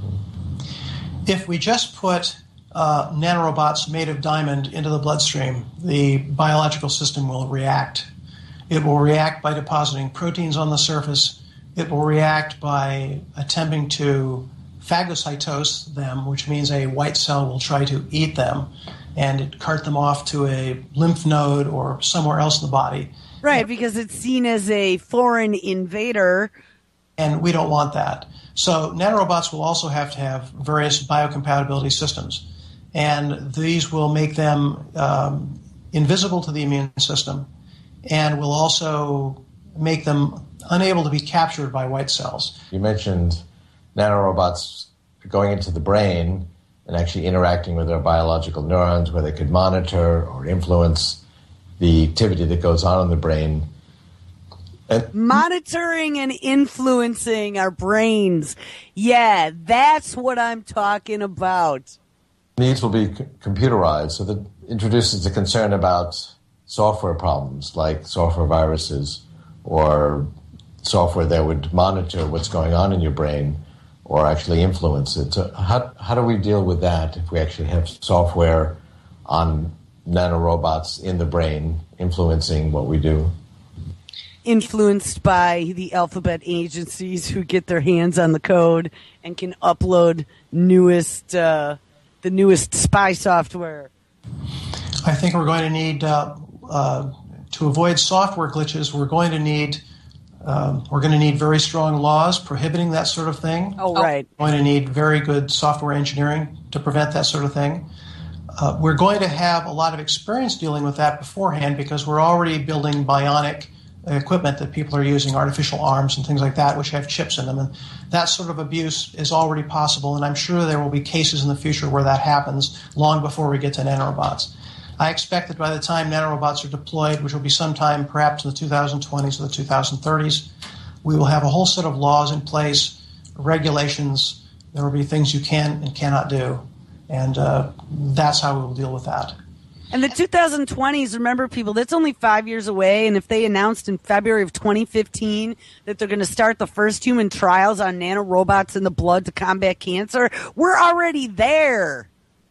If we just put uh, nanorobots made of diamond into the bloodstream, the biological system will react. It will react by depositing proteins on the surface. It will react by attempting to phagocytose them, which means a white cell will try to eat them and cart them off to a lymph node or somewhere else in the body. Right, because it's seen as a foreign invader. And we don't want that. So nanorobots will also have to have various biocompatibility systems. And these will make them um, invisible to the immune system and will also make them unable to be captured by white cells. You mentioned nanorobots going into the brain and actually interacting with our biological neurons where they could monitor or influence the activity that goes on in the brain. And monitoring and influencing our brains. Yeah, that's what I'm talking about. These will be c- computerized, so that introduces the concern about software problems like software viruses or software that would monitor what's going on in your brain or actually influence it. So how, how do we deal with that if we actually have software on nanorobots in the brain influencing what we do? Influenced by the alphabet agencies who get their hands on the code and can upload newest, uh, the newest spy software. I think we're going to need, uh, uh, to avoid software glitches, we're going to need Um, we're going to need very strong laws prohibiting that sort of thing. Oh, right. We're going to need very good software engineering to prevent that sort of thing. Uh, we're going to have a lot of experience dealing with that beforehand because we're already building bionic equipment that people are using, artificial arms and things like that, which have chips in them. And that sort of abuse is already possible, and I'm sure there will be cases in the future where that happens long before we get to nanorobots. I expect that by the time nanorobots are deployed, which will be sometime perhaps in the two thousand twenties or the two thousand thirties, we will have a whole set of laws in place, regulations. There will be things you can and cannot do, and uh, that's how we will deal with that. And the two thousand twenties, remember, people, that's only five years away, and if they announced in February of twenty fifteen that they're going to start the first human trials on nanorobots in the blood to combat cancer, we're already there.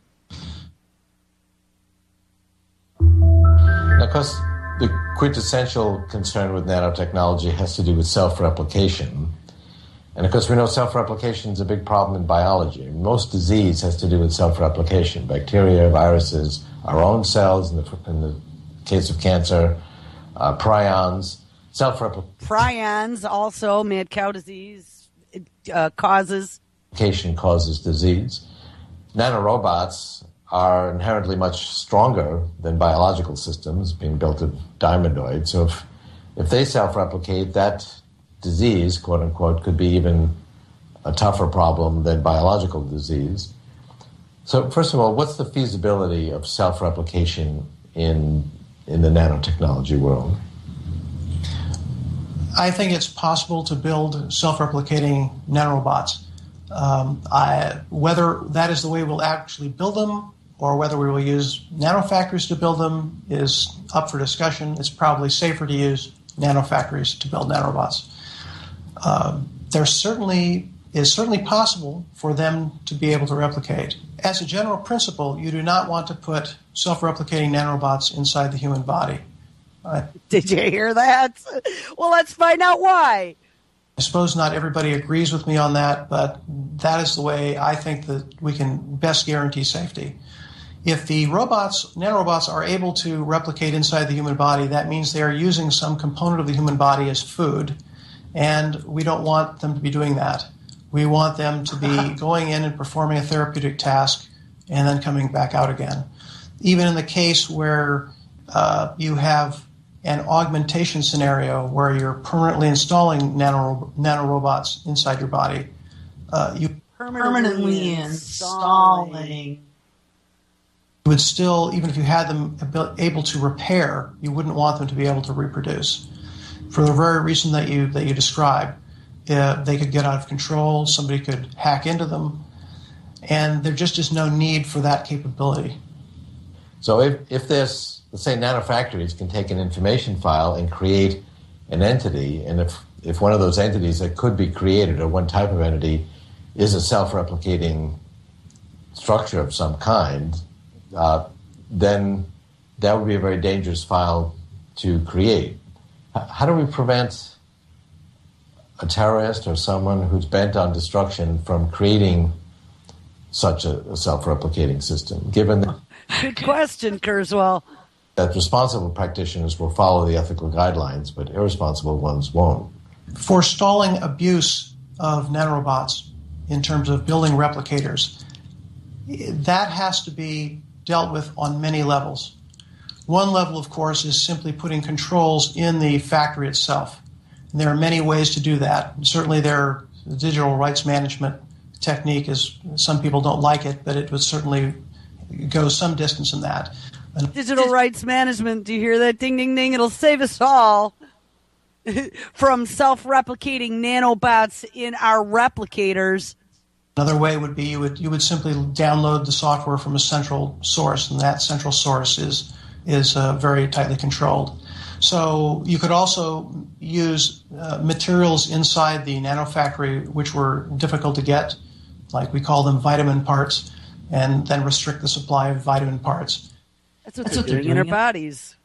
Now, of course, the quintessential concern with nanotechnology has to do with self-replication. And, of course, we know self-replication is a big problem in biology. Most disease has to do with self-replication. Bacteria, viruses, our own cells, in the, in the case of cancer, uh, prions, self-replication. Prions, also, mad cow disease, it, uh, causes. Replication causes disease. Nanorobots are inherently much stronger than biological systems being built of diamondoids. So if, if they self-replicate, that disease, quote-unquote, could be even a tougher problem than biological disease. So first of all, what's the feasibility of self-replication in in the nanotechnology world? I think it's possible to build self-replicating nanorobots. Um, I, whether that is the way we'll actually build them or whether we will use nanofactories to build them is up for discussion. It's probably safer to use nanofactories to build nanorobots. Um, there certainly is certainly possible for them to be able to replicate. As a general principle, you do not want to put self-replicating nanorobots inside the human body. Uh, Did you hear that? Well, let's find out why. I suppose not everybody agrees with me on that, but that is the way I think that we can best guarantee safety. If the robots, nanorobots, are able to replicate inside the human body, that means they are using some component of the human body as food, and we don't want them to be doing that. We want them to be going in and performing a therapeutic task and then coming back out again. Even in the case where uh, you have an augmentation scenario where you're permanently installing nano nanorobots inside your body, uh, you permanently installing. You would still, even if you had them able to repair, you wouldn't want them to be able to reproduce. For the very reason that you that you described, uh, they could get out of control, somebody could hack into them, and there just is no need for that capability. So if, if there's, let's say nanofactories can take an information file and create an entity, and if, if one of those entities that could be created, or one type of entity, is a self-replicating structure of some kind, uh, then that would be a very dangerous file to create. H- how do we prevent a terrorist or someone who's bent on destruction from creating such a, a self-replicating system, given that Good question, Kurzweil. that responsible practitioners will follow the ethical guidelines, but irresponsible ones won't? Forestalling abuse of nanorobots in terms of building replicators, that has to be dealt with on many levels. One level, of course, is simply putting controls in the factory itself. And there are many ways to do that. And certainly their digital rights management technique is, some people don't like it, but it would certainly go some distance in that. And Digital rights management, do you hear that? Ding, ding, ding. It'll save us all from self-replicating nanobots in our replicators. another way would be you would you would simply download the software from a central source, and that central source is is uh, very tightly controlled. So you could also use uh, materials inside the nanofactory which were difficult to get, like we call them vitamin parts, and then restrict the supply of vitamin parts. That's what, That's they're, what doing they're doing in our bodies.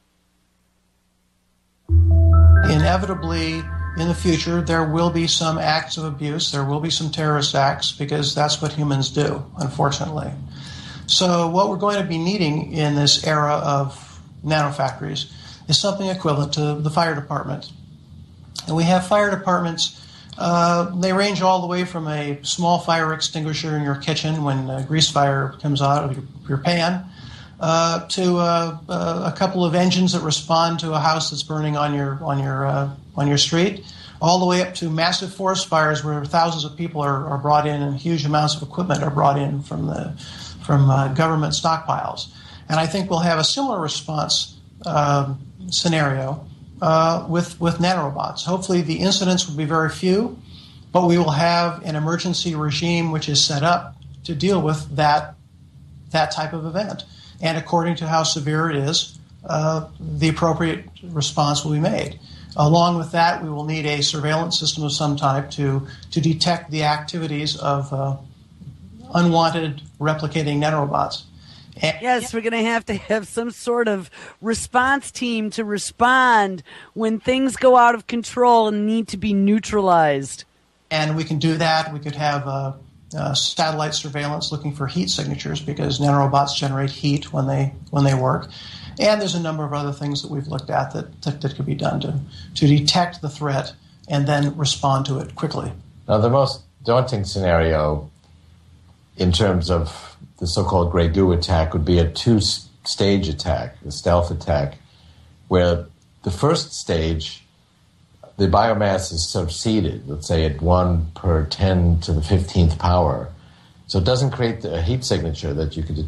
Inevitably, in the future, there will be some acts of abuse. There will be some terrorist acts, because that's what humans do, unfortunately. So what we're going to be needing in this era of nanofactories is something equivalent to the fire department. And we have fire departments. Uh, they range all the way from a small fire extinguisher in your kitchen when a grease fire comes out of your, your pan, uh, to uh, uh, a couple of engines that respond to a house that's burning on your on your uh, on your street, all the way up to massive forest fires where thousands of people are, are brought in and huge amounts of equipment are brought in from the from uh, government stockpiles. And I think we'll have a similar response uh, scenario uh, with with nanorobots. Hopefully, the incidents will be very few, but we will have an emergency regime which is set up to deal with that that type of event. And according to how severe it is, uh, the appropriate response will be made. Along with that, we will need a surveillance system of some type to, to detect the activities of uh, unwanted replicating nanorobots. And yes, we're going to have to have some sort of response team to respond when things go out of control and need to be neutralized. And we can do that. We could have uh, uh, satellite surveillance looking for heat signatures, because nanorobots generate heat when they when they work. And there's a number of other things that we've looked at that, that, that could be done to, to detect the threat and then respond to it quickly. Now, the most daunting scenario in terms of the so-called Grey Goo attack would be a two-stage attack, a stealth attack, where the first stage, the biomass is sort of seeded, let's say at one per ten to the fifteenth power. So it doesn't create a heat signature that you could detect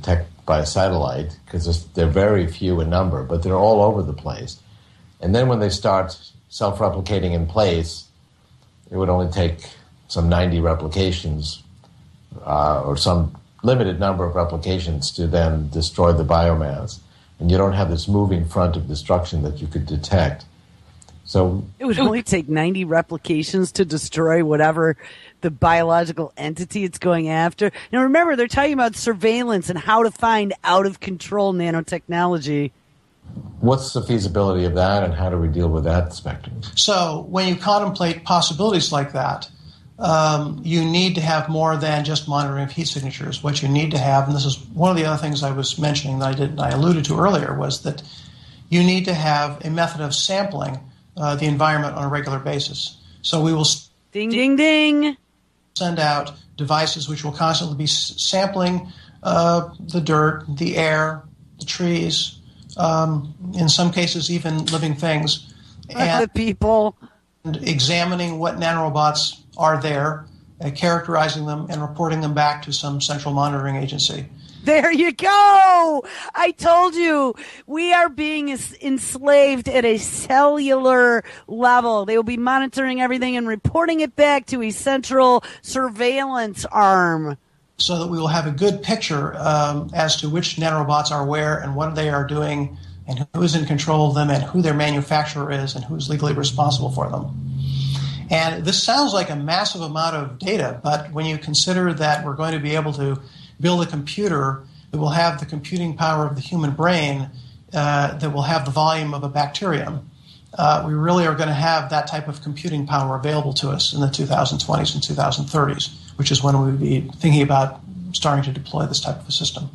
by a satellite because they're very few in number, but they're all over the place. And then when they start self-replicating in place, it would only take some ninety replications uh, or some limited number of replications to then destroy the biomass. And you don't have this moving front of destruction that you could detect. So it would only take ninety replications to destroy whatever the biological entity it's going after. Now remember, they're talking about surveillance and how to find out-of-control nanotechnology. What's the feasibility of that, and how do we deal with that spectrum? So when you contemplate possibilities like that, um, you need to have more than just monitoring of heat signatures. What you need to have, and this is one of the other things I was mentioning that I did I alluded to earlier, was that you need to have a method of sampling uh, the environment on a regular basis. So we will ding ding ding send out devices which will constantly be s- sampling uh, the dirt, the air, the trees. Um, in some cases, even living things, and the people, and examining what nanorobots are there, uh, characterizing them, and reporting them back to some central monitoring agency. There you go! I told you, we are being enslaved at a cellular level. They will be monitoring everything and reporting it back to a central surveillance arm. So that we will have a good picture um, as to which nanorobots are where and what they are doing and who is in control of them and who their manufacturer is and who is legally responsible for them. And this sounds like a massive amount of data, but when you consider that we're going to be able to build a computer that will have the computing power of the human brain, uh, that will have the volume of a bacterium, uh, we really are going to have that type of computing power available to us in the two thousand twenties and two thousand thirties, which is when we would be thinking about starting to deploy this type of a system.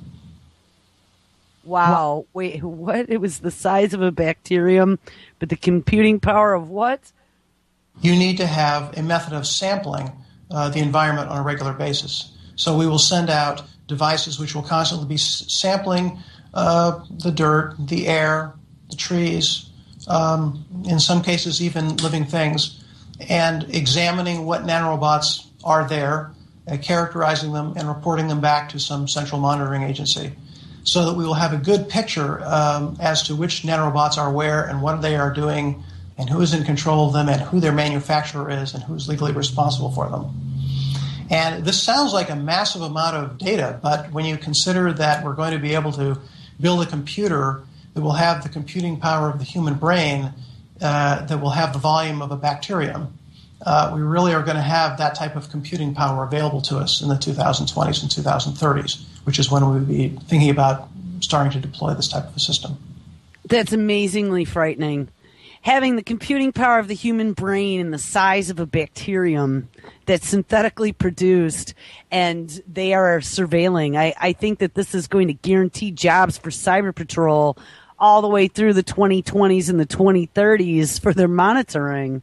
Wow. Wait, what? It was the size of a bacterium, but the computing power of what? You need to have a method of sampling uh, the environment on a regular basis. So we will send out devices which will constantly be s- sampling uh, the dirt, the air, the trees, um, in some cases even living things, and examining what nanorobots are there, uh, characterizing them, and reporting them back to some central monitoring agency, so that we will have a good picture um, as to which nanorobots are where and what they are doing and who is in control of them and who their manufacturer is and who is legally responsible for them. And this sounds like a massive amount of data, but when you consider that we're going to be able to build a computer that will have the computing power of the human brain, uh, that will have the volume of a bacterium, uh, we really are going to have that type of computing power available to us in the two thousand twenties and two thousand thirties, which is when we would be thinking about starting to deploy this type of a system. That's amazingly frightening. Having the computing power of the human brain and the size of a bacterium that's synthetically produced and they are surveilling. I, I think that this is going to guarantee jobs for Cyber Patrol all the way through the twenty twenties and the twenty thirties for their monitoring.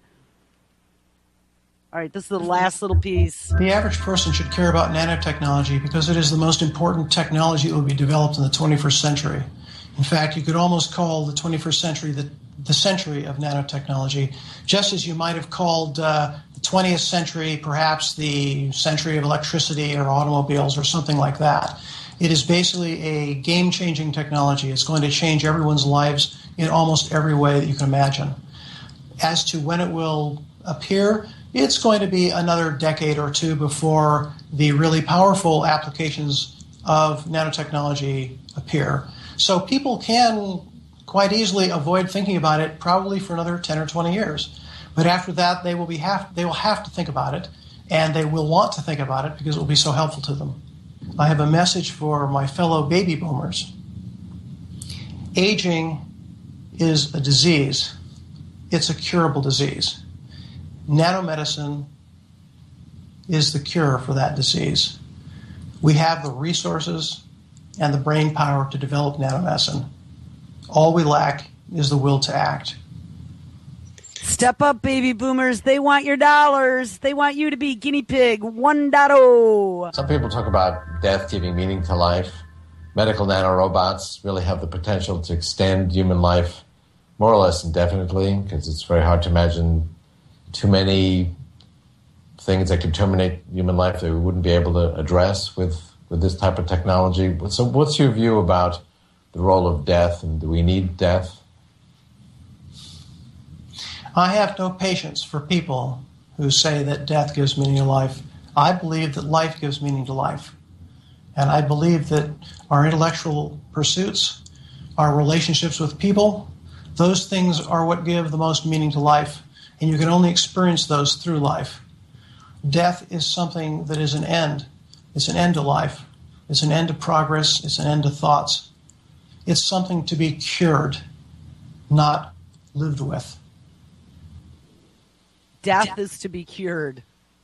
All right, this is the last little piece. The average person should care about nanotechnology because it is the most important technology that will be developed in the twenty-first century. In fact, you could almost call the twenty-first century the, the century of nanotechnology, just as you might have called uh, the twentieth century perhaps the century of electricity or automobiles or something like that. It is basically a game-changing technology. It's going to change everyone's lives in almost every way that you can imagine. As to when it will appear, it's going to be another decade or two before the really powerful applications of nanotechnology appear. So people can quite easily avoid thinking about it probably for another ten or twenty years. But after that, they will be have, they will have to think about it, and they will want to think about it because it will be so helpful to them. I have a message for my fellow baby boomers. Aging is a disease. It's a curable disease. Nanomedicine is the cure for that disease. We have the resources and the brain power to develop nanomedicine. All we lack is the will to act. Step up, baby boomers. They want your dollars. They want you to be guinea pig one point oh. Some people talk about death giving meaning to life. Medical nanorobots really have the potential to extend human life more or less indefinitely, because it's very hard to imagine too many things that could terminate human life that we wouldn't be able to address with with this type of technology. So what's your view about the role of death, and do we need death? I have no patience for people who say that death gives meaning to life. I believe that life gives meaning to life. And I believe that our intellectual pursuits, our relationships with people, those things are what give the most meaning to life. And you can only experience those through life. Death is something that is an end. It's an end to life. It's an end to progress. It's an end to thoughts. It's something to be cured, not lived with. Death is to be cured.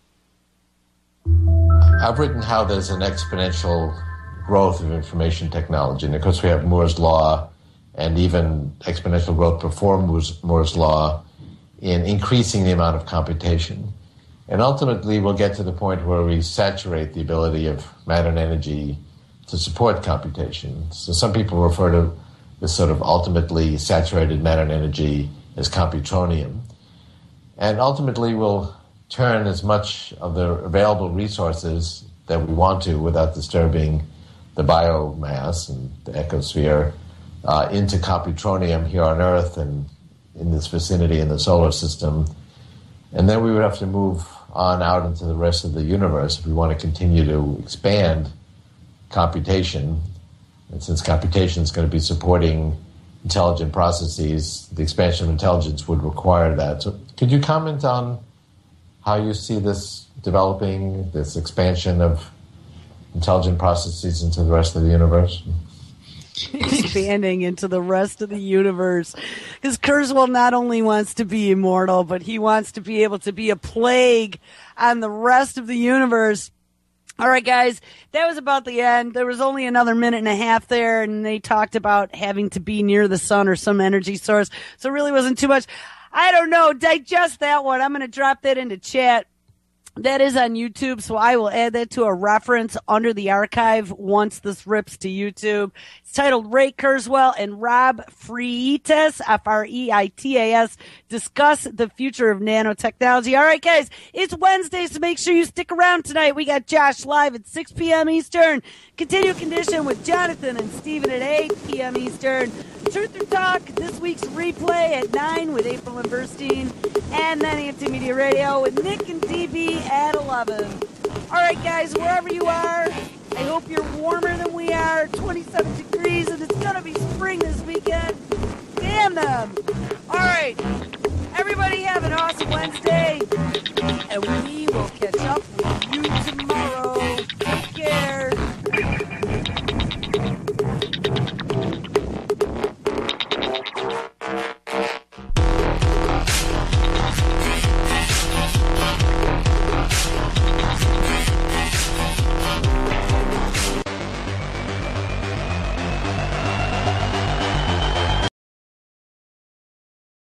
I've written how there's an exponential growth of information technology. And of course, we have Moore's Law and even exponential growth before Moore's, Moore's Law in increasing the amount of computation. And ultimately, we'll get to the point where we saturate the ability of matter and energy to support computation. So some people refer to this sort of ultimately saturated matter and energy as computronium. And ultimately, we'll turn as much of the available resources that we want to without disturbing the biomass and the ecosphere uh, into computronium here on Earth and in this vicinity in the solar system. And then we would have to move on out into the rest of the universe if we want to continue to expand computation. And since computation is going to be supporting intelligent processes, the expansion of intelligence would require that. So could you comment on how you see this developing, this expansion of intelligent processes into the rest of the universe? Expanding into the rest of the universe. Because Kurzweil not only wants to be immortal, but he wants to be able to be a plague on the rest of the universe. All right, guys, that was about the end. There was only another minute and a half there, and they talked about having to be near the sun or some energy source. So it really wasn't too much. I don't know. Digest that one. I'm going to drop that into chat. That is on YouTube, so I will add that to a reference under the archive once this rips to YouTube. It's titled Ray Kurzweil and Rob Freitas, F R E I T A S, discuss the future of nanotechnology. All right, guys, it's Wednesday, so make sure you stick around tonight. We got Josh live at six p.m. Eastern. Continue Condition with Jonathan and Stephen at eight p.m. Eastern. Truth or Talk, this week's replay at nine with April and Burstein. And then A M T Media Radio with Nick and D B at eleven. All right, guys, wherever you are, I hope you're warmer than we are, twenty-seven degrees, and it's going to be spring this weekend. Damn them. All right, everybody have an awesome Wednesday, and we will catch up with you tomorrow.